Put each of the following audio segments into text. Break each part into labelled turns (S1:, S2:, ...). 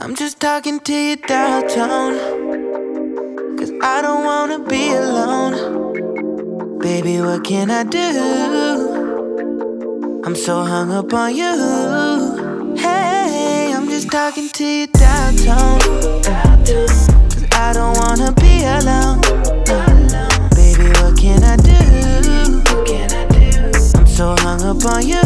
S1: I'm just talking to you downtown, 'cause I don't wanna be alone. Baby, what can I do? I'm so hung up on you. Hey, I'm just talking to you downtown, 'cause I don't wanna be alone. Baby, what can I do? I'm so hung up on you.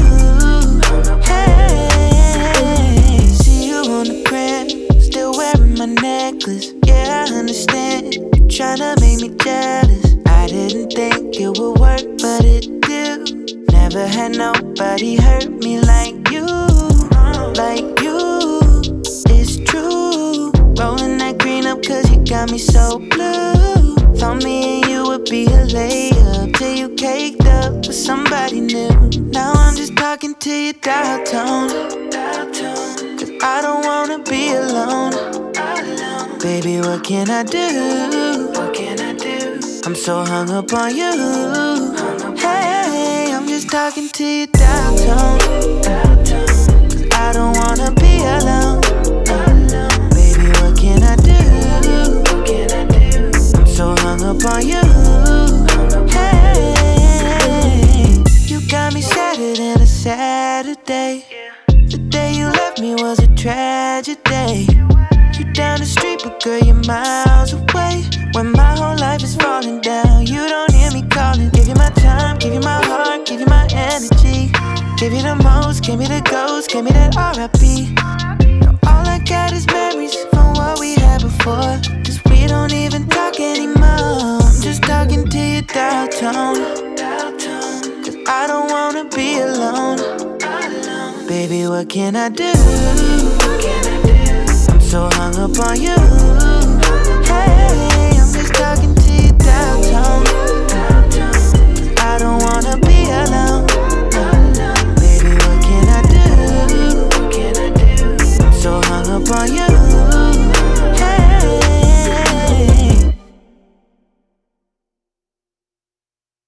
S1: Hey, see you on the gram, still wearing my necklace. Yeah, I understand, you're tryna make me jealous. I didn't think it would work, but it did. Never had nobody hurt me like you, like you. It's true, rolling that green up 'cause you got me so blue. Thought me and you would be a layup till you caked up with somebody new. Now I'm just talking to you downtown, 'cause I don't wanna be alone. Baby, what can I do? I'm so hung up on you. Hey, I'm just talking to you downtown, 'cause I don't wanna be alone. Baby, what can I do? I'm so hung up on you. Hey, you got me sadder than a Saturday. The day you left me was a tragedy. You down the street, but girl, you're miles away. When my whole life is falling down, you don't hear me calling. Give you my time, give you my heart, give you my energy. Give you the most, give me the ghost, give me that R.I.P. Now all I got is memories from what we had before, 'cause we don't even talk anymore. I'm just talking to you downtown, 'cause I don't wanna be alone. Baby, what can I do?